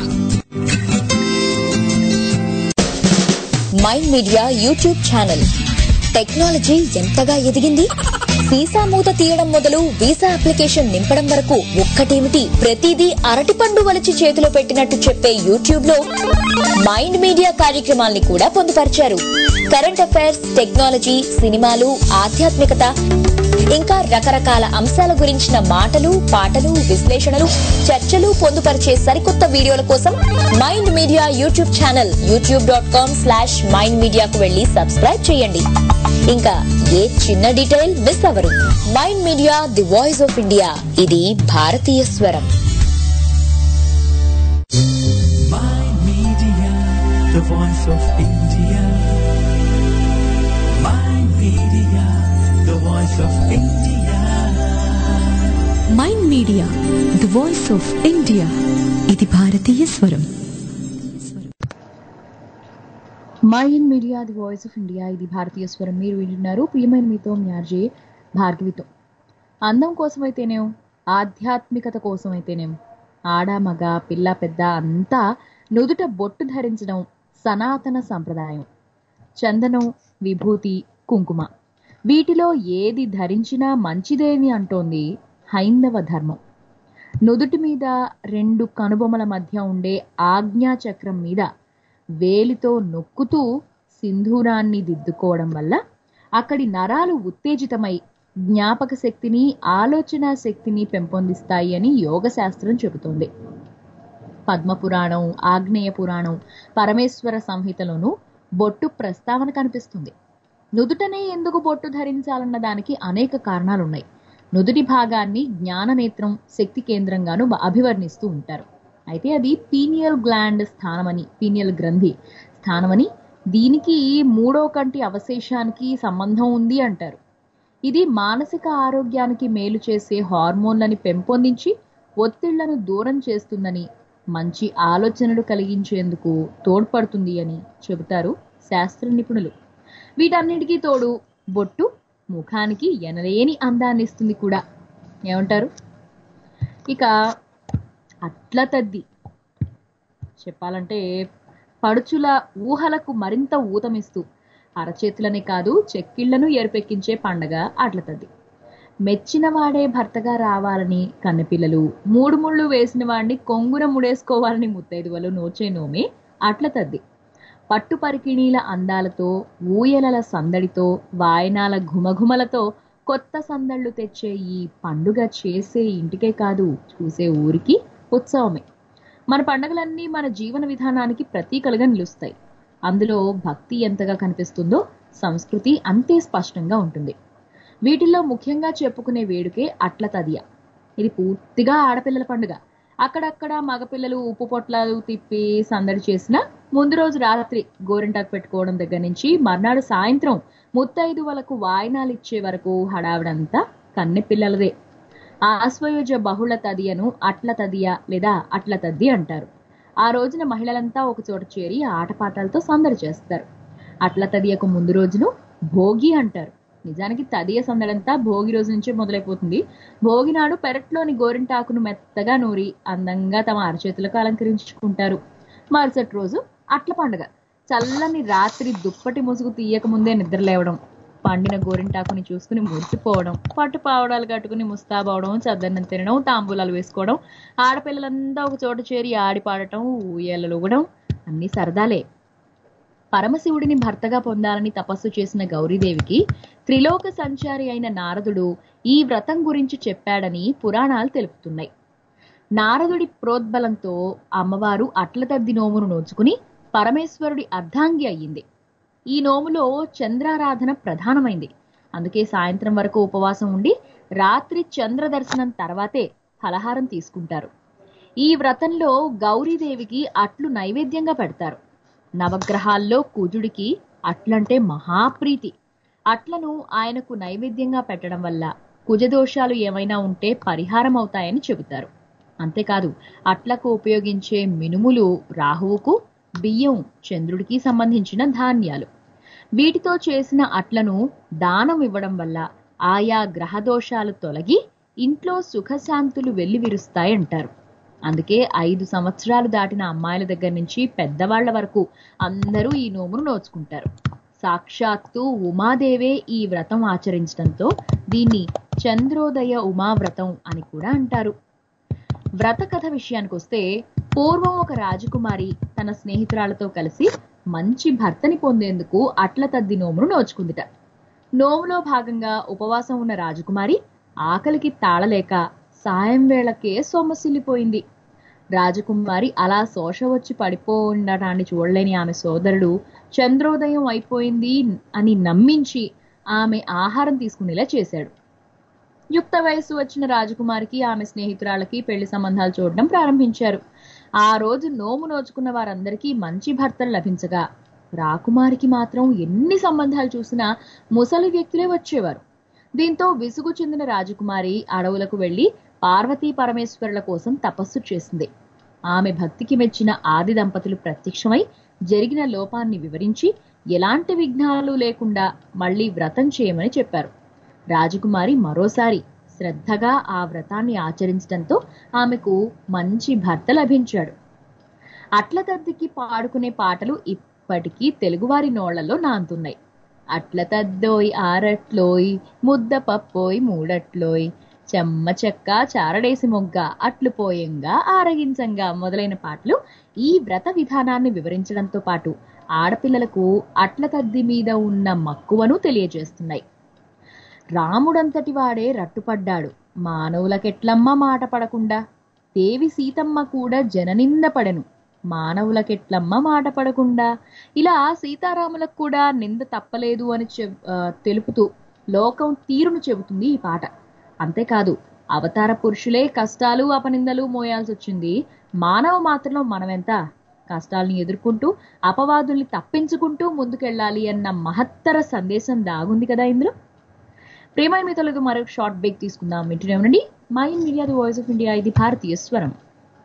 Mind Media YouTube channel. Technology ఎంతగా ఎదిగింది? వీసా మూత తీయడం మొదలు వీసా అప్లికేషన్ నింపడం వరకు ఒక్కటేమిటి, ప్రతిదీ అరటిపండు వలిచి చేతిలో పెట్టినట్టు చెప్పే యూట్యూబ్ లో మైండ్ మీడియా కార్యక్రమాల్ని కూడా పొందుపరిచారు. కరెంట్ అఫైర్స్, టెక్నాలజీ, సినిమాలు, ఆధ్యాత్మికత, ఇంకా రకరకాల అంశాల గురించిన మాటలు, పాటలు, విశ్లేషణలు, చర్చలు పొందుపరిచే సరికొత్త వీడియోల కోసం mind Media YouTube channel youtube.com/mindmedia కు వెళ్లి సబ్స్క్రైబ్ చేయండి. ఇంకా ఏ చిన్న డీటెయిల్ మిస్ అవ్వరు. Mind media, the voice of India. ఇది భారతీయ స్వరం. Mind Media, the voice of India. Mind Media, the voice of India. Mind media the voice of India. ఇది భారతీయ స్వరం. Mind media the voice of India, ఇది భారతీయ స్వరం. మీరు వింటున్నారు ప్రియమైన మీతో మ్యార్జే భార్గవితో. అందం కోసమైతేనేం, ఆధ్యాత్మికత కోసమైతేనేం, ఆడ మగ పిల్ల పెద్ద అంతా నుదుట బొట్టు ధరించడం సనాతన సంప్రదాయం. చందనం, విభూతి, కుంకుమ, వీటిలో ఏది ధరించినా మంచిదేని అంటోంది హైందవ ధర్మం. నుదుటి మీద 2 కనుబొమల మధ్య ఉండే ఆజ్ఞా చక్రం మీద వేలితో నొక్కుతూ సింధూరాన్ని దిద్దుకోవడం వల్ల అక్కడి నరాలు ఉత్తేజితమై జ్ఞాపక శక్తిని, ఆలోచన శక్తిని పెంపొందిస్తాయి అని యోగ శాస్త్రం చెబుతోంది. పద్మపురాణం, ఆగ్నేయ పురాణం, పరమేశ్వర సంహితలోనూ బొట్టు ప్రస్తావన కనిపిస్తుంది. నుదుటనే ఎందుకు బొట్టు ధరించాలన్న దానికి అనేక కారణాలున్నాయి. నుదుటి భాగాన్ని జ్ఞాననేత్రం, శక్తి కేంద్రంగాను అభివర్ణిస్తూ ఉంటారు. అయితే అది పీనియల్ గ్లాండ్ స్థానమని, పీనియల్ గ్రంథి స్థానమని, దీనికి 3వ కంటి అవశేషానికి సంబంధం ఉంది అంటారు. ఇది మానసిక ఆరోగ్యానికి మేలు చేసే హార్మోన్లని పెంపొందించి ఒత్తిళ్లను దూరం చేస్తుందని, మంచి ఆలోచనలు కలిగించేందుకు తోడ్పడుతుంది అని చెబుతారు శాస్త్ర నిపుణులు. వీటన్నిటికీ తోడు బొట్టు ముఖానికి ఎనలేని అందాన్ని ఇస్తుంది కూడా. ఏమంటారు? ఇక అట్ల తద్ది చెప్పాలంటే పడుచుల ఊహలకు మరింత ఊతమిస్తూ అరచేతులనే కాదు చెక్కిళ్లను ఏర్పెక్కించే పండగ అట్ల తద్ది. మెచ్చిన వాడే భర్తగా రావాలని కన్నెపిల్లలు, 3 ముళ్ళు వేసిన వాడిని కొంగున ముడేసుకోవాలని ముత్తైదువలు నోచే నోమే అట్ల తద్ది. పట్టు పరికిణీల అందాలతో, ఊయలల సందడితో, వాయనాల ఘుమఘుమలతో కొత్త సందళ్లు తెచ్చే ఈ పండుగ చేసే ఇంటికే కాదు, చూసే ఊరికి ఉత్సవమే. మన పండుగలన్నీ మన జీవన విధానానికి ప్రతీకలుగా నిలుస్తాయి. అందులో భక్తి ఎంతగా కనిపిస్తుందో సంస్కృతి అంతే స్పష్టంగా ఉంటుంది. వీటిల్లో ముఖ్యంగా చెప్పుకునే వేడుకే అట్ల తదియ. ఇది పూర్తిగా ఆడపిల్లల పండుగ. అక్కడక్కడ మగపిల్లలు ఉప్పు పొట్లాలు తిప్పి సందడి చేసిన ముందు రోజు రాత్రి గోరింటాకు పెట్టుకోవడం దగ్గర నుంచి మర్నాడు సాయంత్రం ముత్తైదువలకు వాయినాలు ఇచ్చే వరకు హడావిడంతా కన్నె పిల్లలదే. ఆశ్వయుజ బహుళ తదియను అట్ల తదియ లేదా అట్ల తద్ది అంటారు. ఆ రోజున మహిళలంతా ఒక చోట చేరి ఆటపాటాలతో సందడి చేస్తారు. అట్ల తదియకు ముందు రోజును భోగి అంటారు. నిజానికి తదియ సందడంతా భోగి రోజు నుంచే మొదలైపోతుంది. భోగి నాడు పెరట్లోని గోరింటాకును మెత్తగా నూరి అందంగా తమ అరచేతులకు అలంకరించుకుంటారు. మరుసటి రోజు అట్ల పండుగ. చల్లని రాత్రి దుప్పటి ముసుగు తీయక ముందే నిద్రలేవడం, పండిన గోరింటాకుని చూసుకుని మురిసిపోవడం, పట్టు పావడాలు కట్టుకుని ముస్తాబవడం, చద్దన్నం తినడం, తాంబూలాలు వేసుకోవడం, ఆడపిల్లలంతా ఒక చోట చేరి ఆడి పాడటం, ఊయలలుగడం అన్ని సరదాలే. పరమశివుడిని భర్తగా పొందాలని తపస్సు చేసిన గౌరీదేవికి త్రిలోక సంచారి అయిన నారదుడు ఈ వ్రతం గురించి చెప్పాడని పురాణాలు తెలుపుతున్నాయి. నారదుడి ప్రోద్బలంతో అమ్మవారు అట్ల తద్ది నోమును నోచుకుని పరమేశ్వరుడి అర్ధాంగి అయ్యింది. ఈ నోములో చంద్రారాధన ప్రధానమైంది. అందుకే సాయంత్రం వరకు ఉపవాసం ఉండి రాత్రి చంద్ర దర్శనం తర్వాతే ఫలహారం తీసుకుంటారు. ఈ వ్రతంలో గౌరీదేవికి అట్లు నైవేద్యంగా పెడతారు. నవగ్రహాల్లో కుజుడికి అట్లంటే మహాప్రీతి. అట్లను ఆయనకు నైవేద్యంగా పెట్టడం వల్ల కుజదోషాలు ఏమైనా ఉంటే పరిహారం అవుతాయని చెబుతారు. అంతేకాదు అట్లకు ఉపయోగించే మినుములు రాహువుకు, బియ్యం చంద్రుడికి సంబంధించిన ధాన్యాలు. వీటితో చేసిన అట్లను దానం ఇవ్వడం వల్ల ఆయా గ్రహదోషాలు తొలగి ఇంట్లో సుఖశాంతులు వెల్లివిరుస్తాయంటారు. అందుకే 5 సంవత్సరాలు దాటిన అమ్మాయిల దగ్గర నుంచి పెద్దవాళ్ల వరకు అందరూ ఈ నోమును నోచుకుంటారు. సాక్షాత్తు ఉమాదేవే ఈ వ్రతం ఆచరించడంతో దీన్ని చంద్రోదయ ఉమావ్రతం అని కూడా అంటారు. వ్రత కథ విషయానికి వస్తే, పూర్వం ఒక రాజకుమారి తన స్నేహితురాలతో కలిసి మంచి భర్తని పొందేందుకు అట్ల తద్ది నోమును నోచుకుందిట. నోములో భాగంగా ఉపవాసం ఉన్న రాజకుమారి ఆకలికి తాళలేక సాయం వేళకే సొమ్మసిల్లిపోయింది. రాజకుమారి అలా శోష వచ్చి పడిపోయిండటాన్ని చూడలేని ఆమె సోదరుడు చంద్రోదయం అయిపోయింది అని నమ్మించి ఆమె ఆహారం తీసుకునేలా చేశాడు. యుక్త వయస్సు వచ్చిన రాజకుమారికి ఆమె స్నేహితురాలకి పెళ్లి సంబంధాలు చూడడం ప్రారంభించారు. ఆ రోజు నోము నోచుకున్న వారందరికీ మంచి భర్తలు లభించగా, రాకుమారికి మాత్రం ఎన్ని సంబంధాలు చూసినా ముసలి వ్యక్తులే వచ్చేవారు. దీంతో విసుగు చెందిన రాజకుమారి అడవులకు వెళ్లి పార్వతీ పరమేశ్వరుల కోసం తపస్సు చేసింది. ఆమె భక్తికి మెచ్చిన ఆది దంపతులు ప్రత్యక్షమై జరిగిన లోపాన్ని వివరించి ఎలాంటి విఘ్నాలు లేకుండా మళ్లీ వ్రతం చేయమని చెప్పారు. రాజకుమారి మరోసారి శ్రద్ధగా ఆ వ్రతాన్ని ఆచరించడంతో ఆమెకు మంచి భర్త లభించాడు. అట్ల తద్దికి పాడుకునే పాటలు ఇప్పటికీ తెలుగువారి నోళ్లలో నాంతున్నాయి. అట్ల తద్దోయ్ ఆరట్లోయ్, ముద్ద పప్పోయ్ మూడట్లోయ్, చెమ్మ చెక్క చారడేసి మొగ్గ, అట్లు పోయంగా ఆరగించంగా మొదలైన పాటలు ఈ వ్రత విధానాన్ని వివరించడంతో పాటు ఆడపిల్లలకు అట్ల తద్ది మీద ఉన్న మక్కువను తెలియజేస్తున్నాయి. రాముడంతటి వాడే రట్టుపడ్డాడు, మానవులకెట్లమ్మ మాట పడకుండా, దేవి సీతమ్మ కూడా జననింద పడెను, మానవులకెట్లమ్మ మాట పడకుండా. ఇలా సీతారాములకు కూడా నింద తప్పలేదు అని తెలుపుతూ లోకం తీరును చెబుతుంది ఈ పాట. అంతేకాదు, అవతార పురుషులే కష్టాలు అపనిందలు మోయాల్సి వచ్చింది, మానవ మాత్రలో మనమెంత కష్టాలను ఎదుర్కొంటూ అపవాదుల్ని తప్పించుకుంటూ ముందుకెళ్ళాలి అన్న మహత్తర సందేశం దాగుంది కదా ఇందులో. ప్రేమ మీతోలేదు మరొక షార్ట్ బ్రేక్ తీసుకుందాం. వింటూనే ఉండండి mind media, the voice of India. ఇది భారతీయ స్వరం.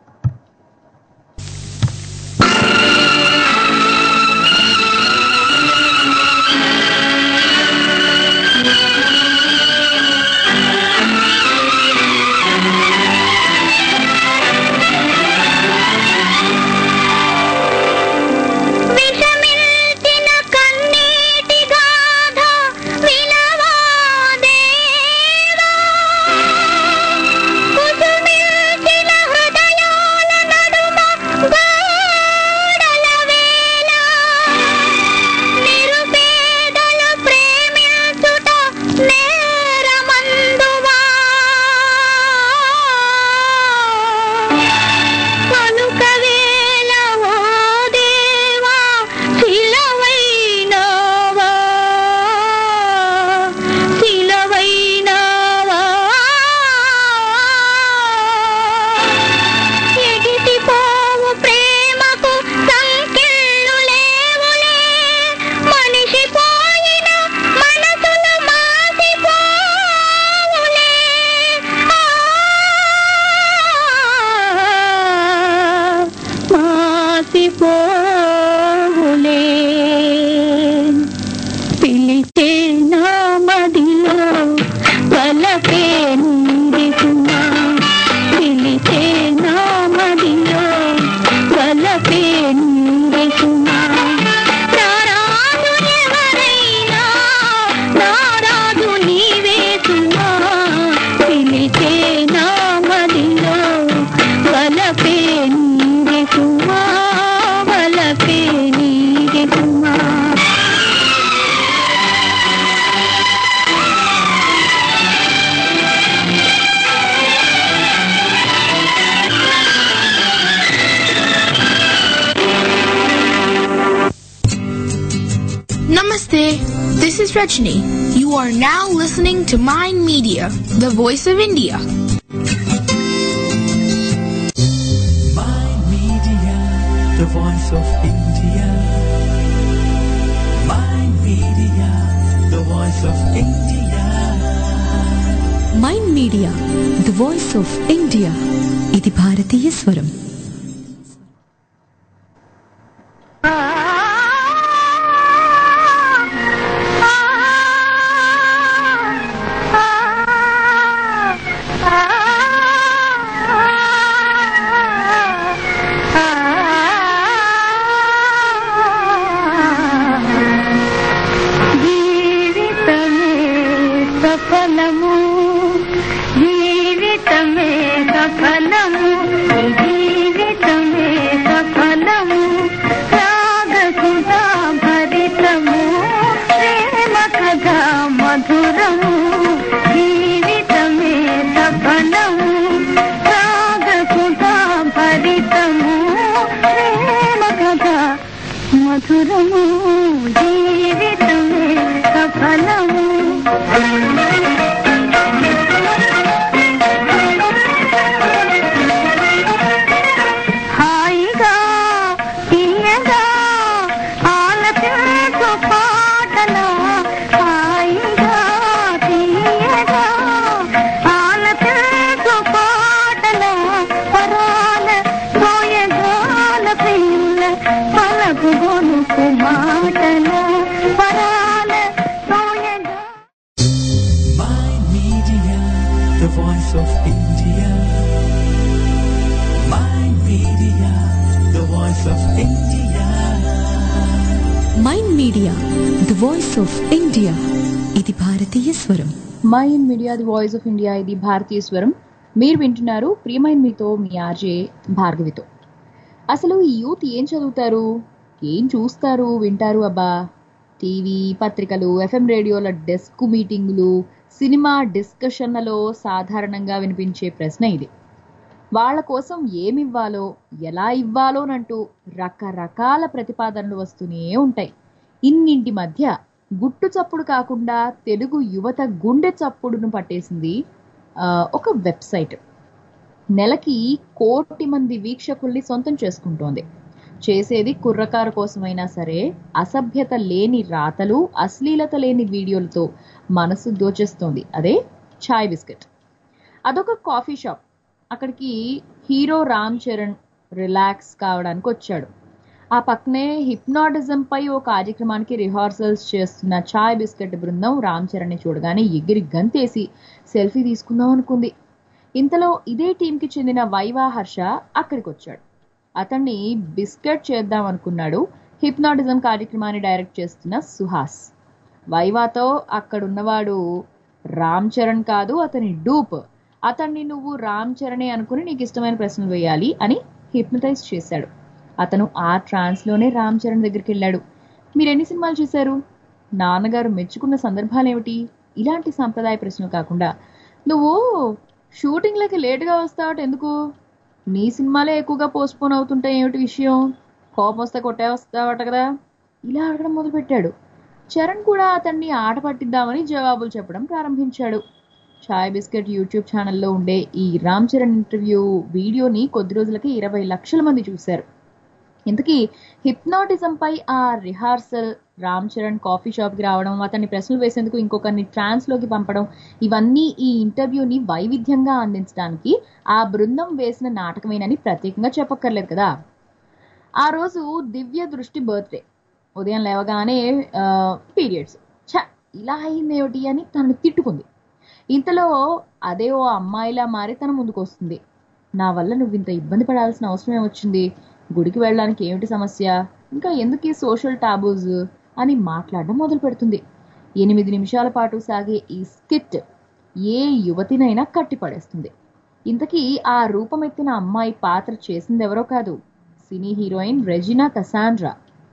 Namaste, this is Rajni. You are now listening to Mind Media, the voice of India. Mind Media, the voice of India. Mind Media, the voice of India. Mind media, the voice of India. ఇది భారతీయ స్వరం. the voice of India. Mind Media, the voice of India. Mind media the voice of India ఇది భారతీయ స్వరం. Mind media the voice of India ఇది భారతీయ స్వరం. మీరు వింటున్నారు ప్రియమైన మీతో మీ ఆర్జే భార్గవితో. అసలు ఈ యూత్ ఏం చదువుతారు, ఏం చూస్తారు, వింటారు? అబ్బా, టీవీ, పత్రికలు, ఎఫ్ఎం రేడియోల డెస్క్ మీటింగులు, సినిమా డిస్కషన్లలో సాధారణంగా వినిపించే ప్రశ్న ఇది. వాళ్ళ కోసం ఏమివ్వాలో, ఎలా ఇవ్వాలోనంటూ రకరకాల ప్రతిపాదనలు వస్తూనే ఉంటాయి. ఇన్నింటి మధ్య గుట్టు చప్పుడు కాకుండా తెలుగు యువత గుండె చప్పుడును పట్టేసింది ఒక వెబ్సైట్. నెలకి 1 కోటి మంది వీక్షకుల్ని సొంతం చేసుకుంటోంది. చేసేది కుర్రకారు కోసమైనా సరే అసభ్యత లేని రాతలు, అశ్లీలత లేని వీడియోలతో మనసు దోచేస్తోంది. అదే చాయ్ బిస్కెట్. అదొక కాఫీ షాప్. అక్కడికి హీరో రామ్ చరణ్ రిలాక్స్ కావడానికి వచ్చాడు. ఆ పక్కనే హిప్నాటిజం పై ఓ కార్యక్రమానికి రిహార్సల్స్ చేస్తున్న చాయ్ బిస్కెట్ బృందం రామ్ చరణ్ని చూడగానే ఎగిరి గంతేసి సెల్ఫీ తీసుకుందాం అనుకుంది. ఇంతలో ఇదే టీంకి చెందిన వైవా హర్ష అక్కడికి వచ్చాడు. అతన్ని బిస్కెట్ చేద్దాం అనుకున్నాడు హిప్నాటిజం కార్యక్రమాన్ని డైరెక్ట్ చేస్తున్న సుహాస్. వైవాతో అక్కడున్నవాడు రామ్ చరణ్ కాదు, అతని డూప్. అతన్ని నువ్వు రామ్ చరణే అనుకుని నీకు ఇష్టమైన ప్రశ్నలు వేయాలి అని హిప్నటైజ్ చేశాడు. అతను ఆ ట్రాన్స్ లోనే రామ్ చరణ్ దగ్గరికి వెళ్ళాడు. మీరెన్ని సినిమాలు చూశారు, నాన్నగారు మెచ్చుకున్న సందర్భాలు ఏమిటి, ఇలాంటి సాంప్రదాయ ప్రశ్నలు కాకుండా నువ్వు షూటింగ్లకి లేటుగా వస్తావట ఎందుకు, నీ సినిమాలే ఎక్కువగా పోస్ట్పోన్ అవుతుంటాయి ఏమిటి విషయం, కోపం వస్తే కొట్టే వస్తావట కదా, ఇలా అడగడం మొదలుపెట్టాడు. చరణ్ కూడా అతన్ని ఆట పట్టిద్దామని జవాబులు చెప్పడం ప్రారంభించాడు. చాయ్ బిస్కెట్ యూట్యూబ్ ఛానల్లో ఉండే ఈ రామ్ చరణ్ ఇంటర్వ్యూ వీడియోని కొద్ది రోజులకి 20 లక్షల మంది చూశారు. ఇంతకీ హిప్నాటిజం పై ఆ రిహార్సల్, రామ్ చరణ్ కాఫీ షాప్కి రావడం, అతన్ని ప్రశ్నలు వేసేందుకు ఇంకొకరిని ట్రాన్స్ లోకి పంపడం, ఇవన్నీ ఈ ఇంటర్వ్యూని వైవిధ్యంగా అందించడానికి ఆ బృందం వేసిన నాటకమేనని ప్రత్యేకంగా చెప్పక్కర్లేదు కదా. ఆ రోజు దివ్య దృష్టి బర్త్డే. ఉదయం లేవగానే పీరియడ్స్. ఇలా అయిందేమిటి అని తనను తిట్టుకుంది. ఇంతలో అదే ఓ అమ్మాయిలా మారి తన ముందుకు వస్తుంది. నా వల్ల నువ్వు ఇంత ఇబ్బంది పడాల్సిన అవసరం ఏమొచ్చింది, గుడికి వెళ్ళడానికి ఏమిటి సమస్య, ఇంకా ఎందుకు సోషల్ టాబూస్ అని మాట్లాడడం మొదలు పెడుతుంది. 8 నిమిషాల పాటు సాగే ఈ స్కిట్ ఏ యువతినైనా కట్టిపడేస్తుంది. ఇంతకీ ఆ రూపమెత్తిన అమ్మాయి పాత్ర చేసిందెవరో కాదు, సినీ హీరోయిన్ రెజినా కసాండ్రా.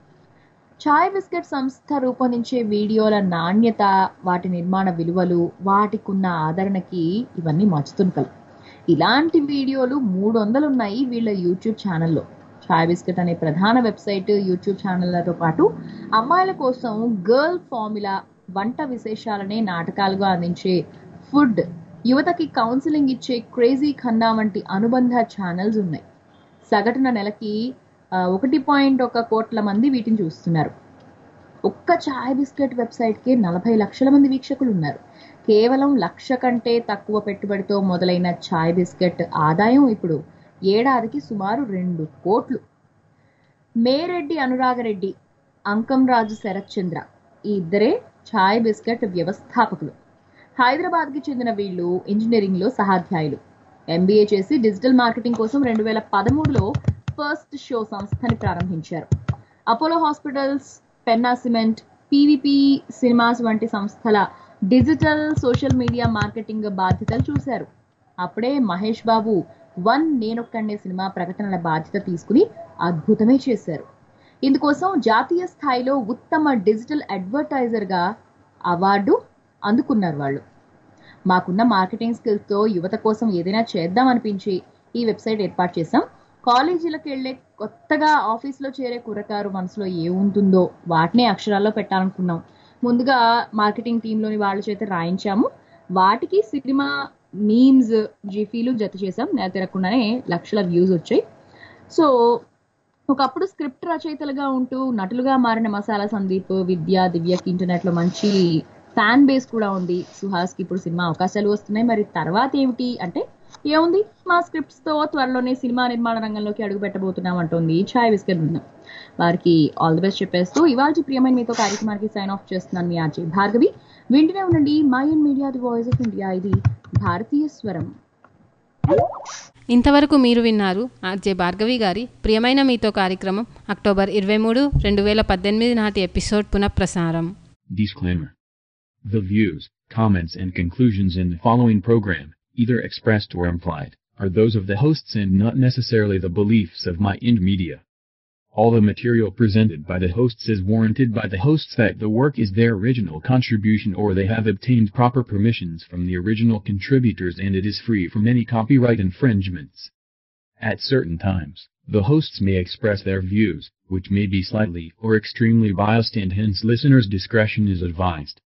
చాయ్ బిస్కెట్ సంస్థ రూపొందించే వీడియోల నాణ్యత, వాటి నిర్మాణ విలువలు, వాటికున్న ఆదరణకి ఇవన్నీ మచ్చుతునుకలు. ఇలాంటి వీడియోలు 300 ఉన్నాయి వీళ్ళ యూట్యూబ్ ఛానల్లో. చాయ్ బిస్కెట్ అనే ప్రధాన వెబ్సైట్, యూట్యూబ్ ఛానళ్లతో పాటు అమ్మాయిల కోసం గర్ల్ ఫార్ములా, వంట విశేషాలనే నాటకాలుగా అందించే ఫుడ్, యువతకి కౌన్సిలింగ్ ఇచ్చే క్రేజీ ఖన్నా వంటి అనుబంధ ఛానల్స్ ఉన్నాయి. సగటున నెలకి 1.1 కోట్ల మంది వీటిని చూస్తున్నారు. ఒక్క చాయ్ బిస్కెట్ వెబ్సైట్కే 40 లక్షల మంది వీక్షకులు ఉన్నారు. కేవలం 1,00,000 కంటే తక్కువ పెట్టుబడితో మొదలైన చాయ్ బిస్కెట్ ఆదాయం ఇప్పుడు ఏడాదికి సుమారు 2 కోట్లు. మేరెడ్డి అనురాగరెడ్డి, అంకం రాజు శరత్ చంద్ర ఈ ఇద్దరే చాయ్ బిస్కెట్ వ్యవస్థాపకులు. హైదరాబాద్కి చెందిన వీళ్ళు ఇంజనీరింగ్లో సహాధ్యాయులు. MBA చేసి డిజిటల్ మార్కెటింగ్ కోసం 2013లో ఫస్ట్ షో సంస్థని ప్రారంభించారు. Apollo Hospitals, Penna cement, PVP cinemas వంటి సంస్థల డిజిటల్, సోషల్ మీడియా మార్కెటింగ్ బాధ్యతలు చూశారు. అప్పుడే మహేష్ బాబు 1 నేనొక్కడే సినిమా ప్రకటనల బాధ్యత తీసుకుని అద్భుతమే చేశారు. ఇందుకోసం జాతీయ స్థాయిలో ఉత్తమ డిజిటల్ అడ్వర్టైజర్గా అవార్డు అందుకున్నారు వాళ్ళు. మాకున్న మార్కెటింగ్ స్కిల్స్తో యువత కోసం ఏదైనా చేద్దాం అనిపించి ఈ వెబ్సైట్ ఏర్పాటు చేశాం. కాలేజీలకు వెళ్లే, కొత్తగా ఆఫీస్లో చేరే కుర్రకారు మనసులో ఏముంటుందో వాటినే అక్షరాల్లో పెట్టాలనుకున్నాం. ముందుగా మార్కెటింగ్ టీంలోని వాళ్ళ చేత రాయించాము. వాటికి సినిమా మీమ్స్, జిఫీలు జత చేసాం. నెల తిరగకుండానే లక్షల వ్యూస్ వచ్చాయి. సో ఒకప్పుడు స్క్రిప్ట్ రచయితలుగా ఉంటూ నటులుగా మారిన మసాలా సందీప్, విద్య, దివ్యకి ఇంటర్నెట్లో మంచి ఫ్యాన్ బేస్ కూడా ఉంది. సుహాస్కి ఇప్పుడు సినిమా అవకాశాలు వస్తున్నాయి. మరి తర్వాత ఏమిటి అంటే ఏముంది, మా స్క్రిప్ట్స్ తో త్వరలోనే సినిమా నిర్మాణ రంగంలోకి అడుగు పెట్టబోతున్నాం అంటోంది చాయ్ బిస్కెట్ బృందం. వారికి ఆల్ ది బెస్ట్ చెప్పేస్తూ ఇవాళ ప్రియమైన మీతో కార్యక్రమానికి సైన్ ఆఫ్ చేస్తున్నాను మీ ఆర్జే భార్గవి. వింటూనే ఉండండి mind media the voice of India, ఇది భారతీయ స్వరం. ఇంతవరకు మీరు విన్నారు ఆర్జే భార్గవి గారి ప్రియమైన మీతో కార్యక్రమం అక్టోబర్ 23, 2018 నాటి ఎపిసోడ్ పునఃప్రసారం. Disclaimer. The views, comments and conclusions in the following program, either expressed or implied, are those of the hosts and not necessarily the beliefs of Mind Media. All the material presented by the hosts is warranted by the hosts that the work is their original contribution or they have obtained proper permissions from the original contributors and it is free from any copyright infringements. At certain times, the hosts may express their views, which may be slightly or extremely biased and hence listeners' discretion is advised.